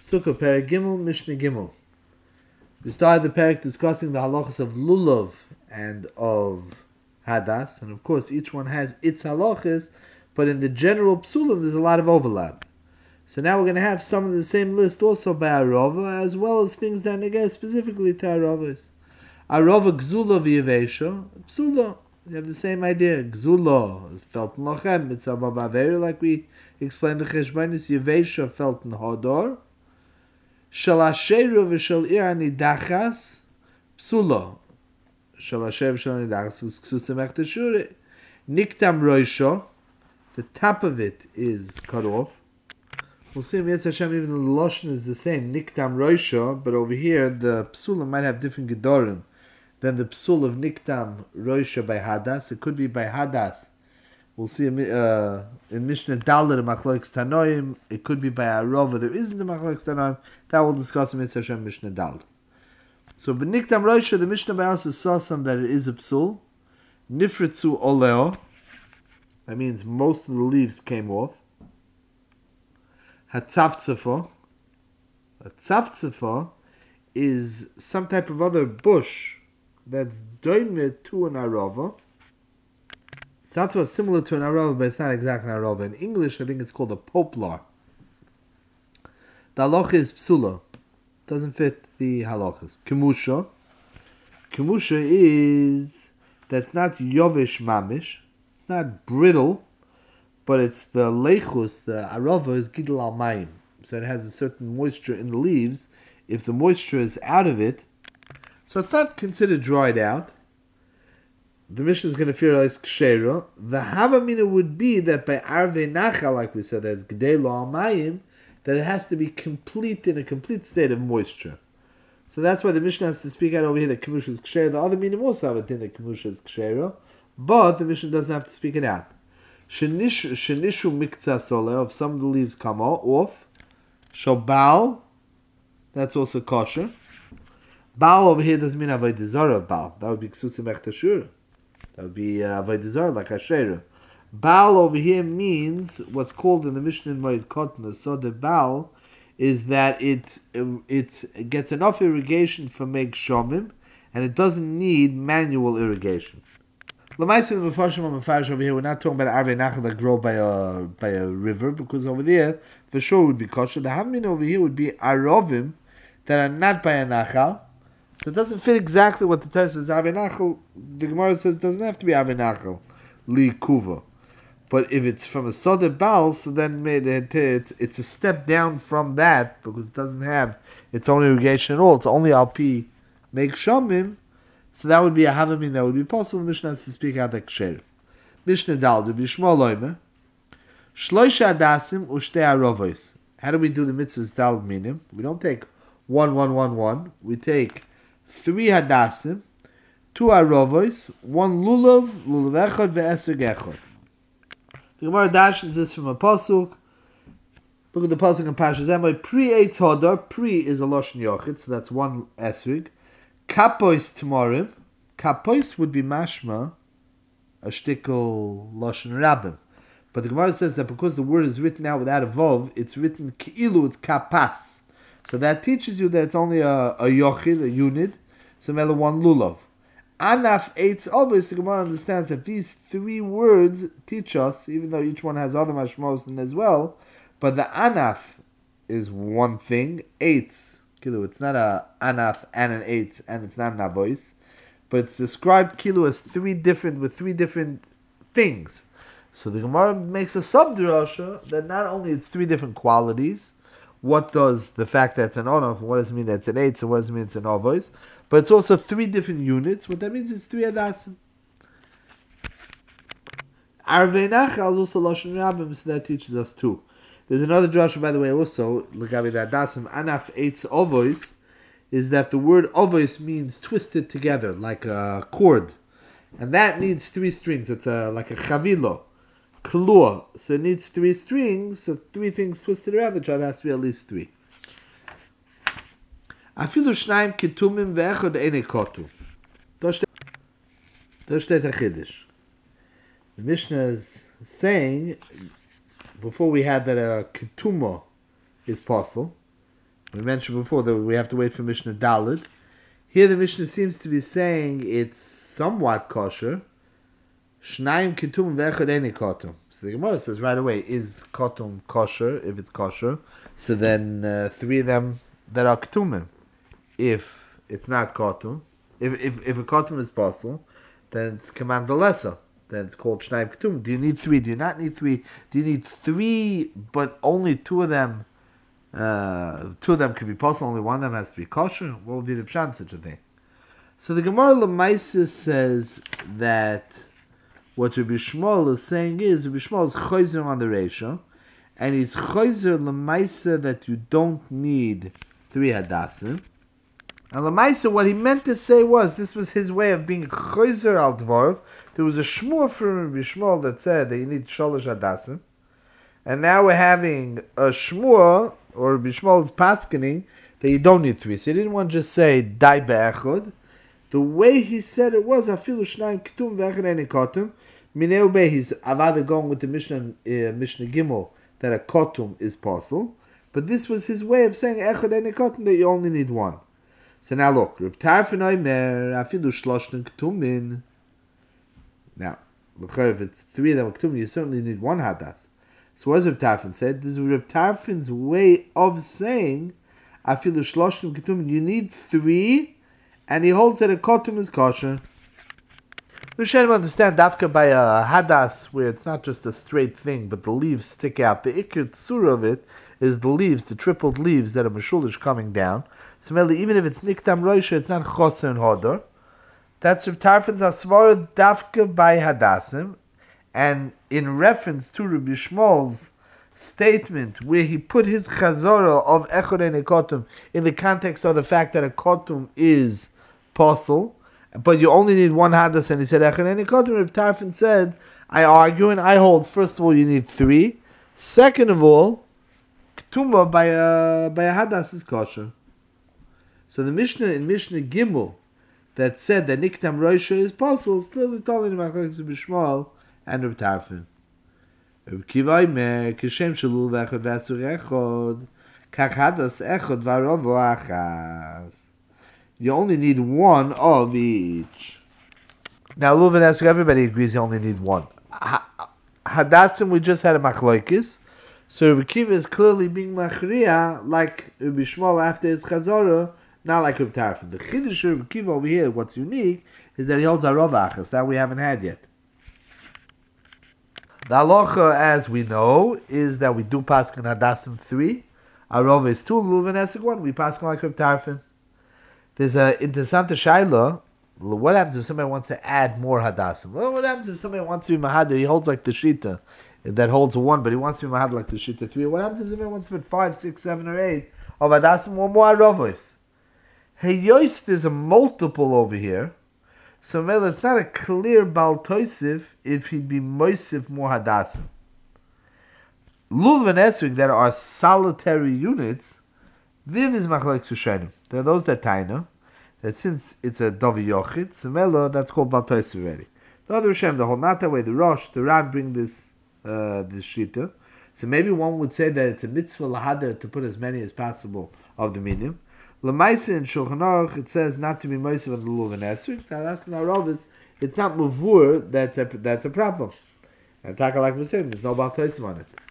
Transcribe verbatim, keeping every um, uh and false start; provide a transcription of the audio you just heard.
Sukkah Perek Gimel, Mishnah Gimel. We started the Perek discussing the halachas of lulav and of hadas, and of course each one has its halachas, but in the general psulim there's a lot of overlap. So now we're going to have some of the same list also by Arova, as well as things that negate specifically to Arovas. Arova Gzula v'Yevesha, Psula. You have the same idea. Gzula, felt in Lochem, Mitzvah Baveri, like we explained the Cheshbonis. Yevesha, felt in Hodor. Shalasheru v'Shal Ir Anidachas, Psula. Shalasheru v'Shal Anidachas, Ksusim Echtashuri. Niktam Roisha, the top of it is cut off. We'll see, Yes Hashem, even the Lashon is the same, Niktam Roisha, but over here the Psula might have different Gedorim than the Psul of Niktam Roisha by Hadas. It could be by Hadas. We'll see uh, in Mishnah Dalet, Machloek Tanoim. It could be by Arova. There isn't a Machloek Tanoim. That we'll discuss in Yes Hashem Mishnah Dalet. So, by Niktam Roisha, the Mishnah by us saw some that it is a Psul. Nifritzu Oleo. That means most of the leaves came off. Hatzavtzefa. Hatzavtzefa is some type of other bush that's doimed to an arava. Hatzavtzefa is similar to an arava, but it's not exactly an arava. In English, I think it's called a poplar. The halacha is psula. Doesn't fit the halachas. Kemusha. Kemusha is that's not yovish mamish. It's not brittle, but it's the lechus, the arava is gidul al mayim. So it has a certain moisture in the leaves. If the moisture is out of it, so it's not considered dried out. The Mishnah is going to fear as kshera. The havamina would be that by arve nachal, like we said, as gdei al mayim, that it has to be complete in a complete state of moisture. So that's why the Mishnah has to speak out over here that kemusha is kshera. The other minim also have a thing that kemusha is kshera, but the Mishnah doesn't have to speak it out. Shenishu mikza soleh, if some of the leaves come off. Shobal, that's also kosher. Baal over here doesn't mean avodah zarah. Baal, that would be ksusim echtashur. That would be uh, avodah zarah, like asherah. Baal over here means what's called in the Mishnah in Moed Katan. So the Baal is that it it gets enough irrigation for make shomim, and it doesn't need manual irrigation. L'maisa the Mefarshim or Mefarish over here, we're not talking about arvei nachal that grow by a by a river, because over there for sure would be kosher. The havmin over here would be arovim that are not by a nachal, so it doesn't fit exactly what the Torah says. Arvei nachal, the Gemara says, it doesn't have to be arvei nachal li kuva, but if it's from a soda baal, so then it's it's a step down from that because it doesn't have its own irrigation at all. It's only alpi make shomim. So that would be a havamin that would be possible. Mishnah has to speak out like ksher. Mishnah daldu b'shmo loime. Shloisha adasim u'shtei arovos. How do we do the mitzvahs dal minim? We don't take one, one, one, one. We take three hadasim, two arovos, one lulav, lulav echad ve'esrog echad. The Gemara dashes this from a pasuk. Look at the pasuk in Parshas Emor. Pri eitz hodar. Pri is a lashon yochid, so that's one esrog. Kapois Tmorim. Kapois would be mashma, a shtickle lashon rabbim. But the Gemara says that because the word is written out without a vov, it's written ki'ilu, it's kapas. So that teaches you that it's only a, a yochid, a unit, so mele one lulav. Anaf eitz obvious, the Gemara understands that these three words teach us, even though each one has other mashmos in as well, but the anaf is one thing, eitz, Kilu. It's not a anaf and an eight, and it's not an avois, but it's described kilu as three different with three different things. So the Gemara makes a subdrasha that not only it's three different qualities. What does the fact that it's an onaf? What does it mean that it's an eight? So what does it mean it's an avois? But it's also three different units. What that means is three adasim. Arvei nachal is also lashon rabbim, so that teaches us too. There's another drasha, by the way, also, L'gabi Dasim, Anaf Eitz Ovois, is that the word Ovois means twisted together, like a cord. And that needs three strings. It's a, like a chavilo, klua. So it needs three strings, so three things twisted around each other, has to be at least three. Afilu shnaim ketumim ve'echod ene kotu. Dosh steht a chiddush. The Mishnah is saying, before we had that a uh, ketuma is possible, We mentioned before that we have to wait for Mishnah Daled. Here the Mishnah seems to be saying it's somewhat kosher. Shnayim ketum ve'echad eini kotum. So the Gemara says right away, is kotum kosher? If it's kosher, so then uh, three of them that are ketumim. If it's not kotum, if if if a kotum is possible, then it's command the lesser. Then it's called shnayim ketum. Do you need three? Do you not need three? Do you need three, but only two of them? Uh, two of them could be possible. Only one of them has to be kosher. What would be the pshat in such a thing? So the Gemara Lemaisa says that what Rabbi Shmuel is saying is Rabbi Shmuel is chayzer on the Reisha, and he's chayzer Lemaisa that you don't need three hadassim. And Lemaisa, what he meant to say was this was his way of being chayzer al dvarv. There was a shmur from Rabbi Shmuel that said that you need shalosh hadassim, and now we're having a shmur or Rabbi Shmuel's paskening that you don't need three. So he didn't want to just say dai be'echod. The way he said it was afilu shnayim ketum ve'echad eini kotum. Mineu be, he's avada going with the Mishnah uh, Mishnah Gimel that a kotum is possible, but this was his way of saying echad eini kotum that you only need one. So now look, Reb Tarfon oimer afilu shloshten ketumin. Now, look, if it's three of them ketumin, you certainly need one hadas. So what does Reb Tarfon said? This is Reb Tarfon's way of saying afilu shloshten ketumin. You need three, and he holds that a kotum is kosher. We should understand dafka by a hadas where it's not just a straight thing, but the leaves stick out. The ikir tzura of it is the leaves, the tripled leaves that are mashulish coming down. So even if it's niktam roisha, it's not choser and hodor. That's Reb Tarfon's asvara dafka by hadasim, and in reference to Rabbi Shmuel's statement where he put his chazorah of echad eini kotum in the context of the fact that a kotum is possible, but you only need one hadas, and he said echad eini kotum. Reb Tarfon said, I argue and I hold, first of all, you need three. Second of all, ketuma by a, by a hadas is kosher. So the Mishnah in Mishnah Gimel that said that niktam roisha is possible is clearly told in Machlokes Rabbi Shmuel and Reb Tarfon. Reb Kiva Omer, kishem shalul ve'echad ve'asur echad, kach hadas echad v'arovo achas. You only need one of each. Now, Luv and Esuk, everybody agrees you only need one. Hadassim, we just had a machlokes. So Rabbi Kiva is clearly being machriya like Rabbi Shmuel after his chazorah, not like Reb Tarfon. The chiddush of Rabbi Kiva over here, what's unique, is that he holds a rov achas. That we haven't had yet. The halacha, as we know, is that we do paskin hadassim three. Our rov is two, Luv and Esuk one. We paskin like Reb Tarfon. There's an interessante shaila. What happens if somebody wants to add more hadassim? Well, what happens if somebody wants to be mahader? He holds like the shita that holds a one, but he wants to be mahader like the shita three. What happens if somebody wants to put five, six, seven, or eight of hadassim or more arovos? Hey, yois, there's a multiple over here. So maybe it's not a clear bal toisif if he'd be moisif more hadassim. Lulav and esrik that are solitary units. Viv is machlokes ushanim. There are those that taina that since it's a davi yochid, semela, that's called baltois already. The other Hashem, the whole not that way, the Rosh, the Ran bring this uh, this shita. So maybe one would say that it's a mitzvah lahader to put as many as possible of the minim. Lamaisa in Shulchan Aruch it says not to be moisav on the lulav and esrik. Now that's not Rav. It's not mavur. That's a that's a problem. And taka like we said, there's no baltois on it.